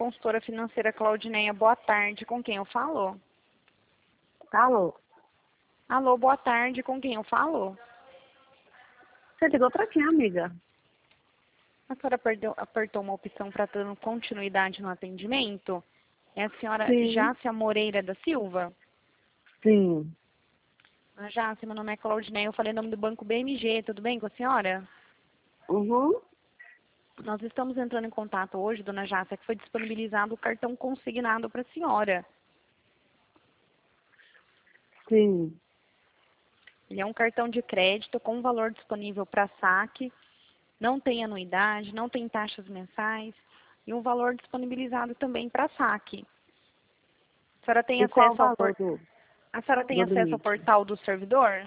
consultora financeira Claudineia. Boa tarde, com quem eu falo? Alô? Alô, boa tarde, com quem eu falo? Você ligou pra quem, amiga? A senhora apertou uma opção para dar continuidade no atendimento? É a senhora Sim. Jácia Moreira da Silva? Sim. A Jácia, meu nome é Claudineia, eu falei em nome do Banco BMG, tudo bem com a senhora? Uhum. Nós estamos entrando em contato hoje, dona Jácia, que foi disponibilizado o cartão consignado para a senhora. Sim. Ele é um cartão de crédito com valor disponível para saque, não tem anuidade, não tem taxas mensais e um valor disponibilizado também para saque. A senhora tem E qual o acesso ao valor do, A senhora tem do acesso ao limite? portal do servidor?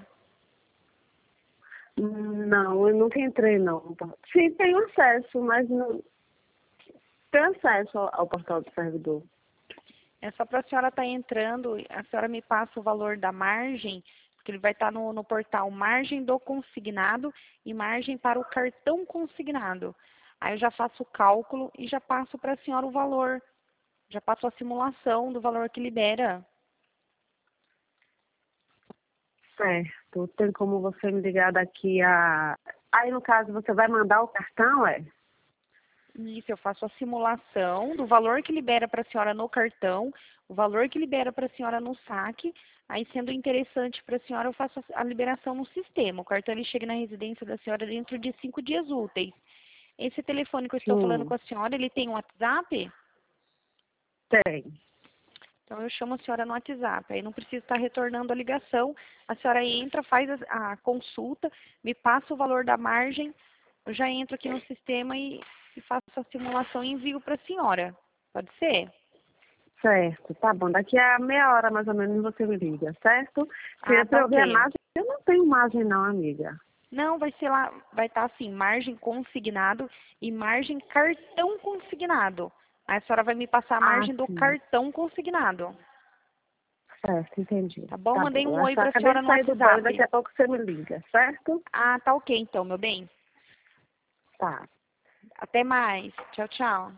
Não, eu nunca entrei, não. Sim, tenho acesso, mas não tenho acesso ao portal do servidor. É só para a senhora estar entrando, a senhora me passa o valor da margem, porque ele vai estar no portal margem do consignado e margem para o cartão consignado. Aí eu já faço o cálculo e já passo para a senhora o valor. Já passo a simulação do valor que libera. Certo. Tem como você me ligar daqui a... Aí, no caso, você vai mandar o cartão, é? Isso, eu faço a simulação do valor que libera para a senhora no cartão, o valor que libera para a senhora no saque. Aí, sendo interessante para a senhora, eu faço a liberação no sistema. O cartão ele chega na residência da senhora dentro de 5 dias úteis. Esse telefone que eu estou falando com Sim. a senhora, ele tem um WhatsApp? Tem. Então, eu chamo a senhora no WhatsApp. Aí, não precisa estar retornando a ligação. A senhora entra, faz a consulta, me passa o valor da margem. Eu já entro aqui no sistema e faço a simulação e envio para a senhora. Pode ser? Certo, tá bom. Daqui a meia hora, mais ou menos, você me liga, certo? Se Ah, é pra tá eu ver a ok. margem, eu não tenho margem não, amiga. Não, vai ser lá, vai estar assim, margem consignado e margem cartão consignado. Aí a senhora vai me passar a Ah, margem do sim. cartão consignado. Certo, entendi. Tá bom? Tá Mandei bom. um Eu oi só para a acabei senhora de no sair do banho, daqui WhatsApp. a pouco você me liga, certo? Ah, tá ok então, meu bem. Tá. Até mais. Tchau, tchau.